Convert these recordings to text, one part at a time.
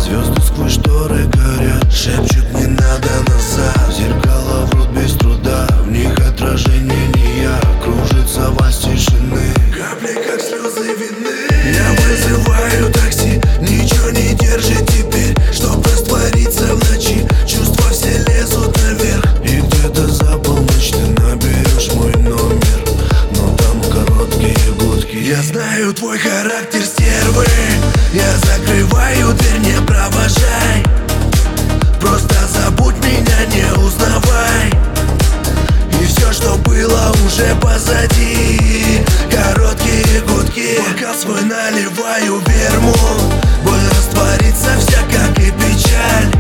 Звезды сквозь шторы горят, шепчут не надо назад. Зеркала врут без труда, в них отражение не я. Кружится вальс тишины, капли как слезы вины. Я вызываю такси, ничего не держит теперь, чтоб раствориться в ночи. Чувства все лезут наверх, и где-то за полночь ты наберешь мой номер, но там короткие гудки. Я знаю твой характер стервы, я закрываю дверь, не провожай. Просто забудь меня, не узнавай. И все, что было, уже позади. Короткие гудки, бокал свой наливаю вермут. Боль растворится вся, как и печаль.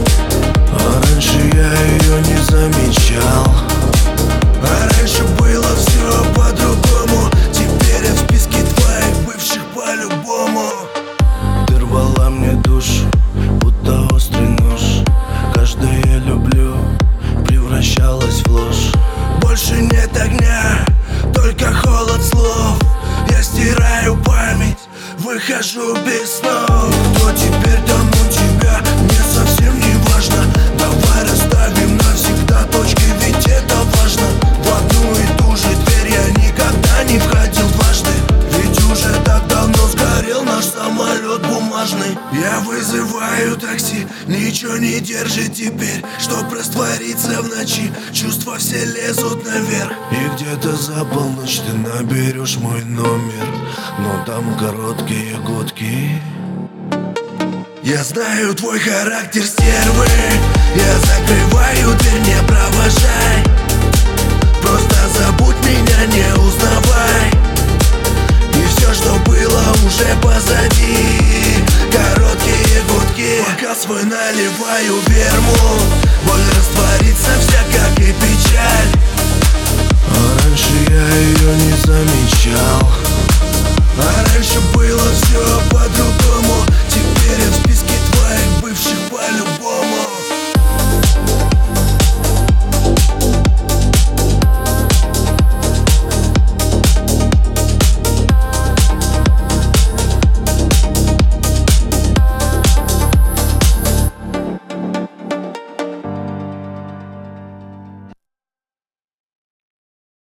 А раньше я ее не замечал. А раньше было все по-другому. Теперь я в списке твоих бывших по-любому. Ты рвала мне душу, будто острый нож. Каждое я люблю превращалось в ложь. Больше нет огня, только холод слов. Я стираю память, выхожу без снов. Кто теперь там у тебя, мне совсем не важно. Давай расставим навсегда точки, ведь это важно. В одну и ту же дверь я никогда не входил дважды, ведь уже так давно сгорел наш самолет бумажный. Я вызываю такси, ничего не держит теперь, чтоб раствориться в ночи. Чувства все лезут наверх, и где-то за полночь ты наберешь мой номер, но там короткие гудки. Я знаю твой характер стервы, я закрываю дверь, не провожай. Просто забудь меня, не узнавай. И все, что было, уже позади. Короткие гудки, бокал свой наливаю вермут. Боль растворится вся, как и печаль. А раньше я ее не замечал. А раньше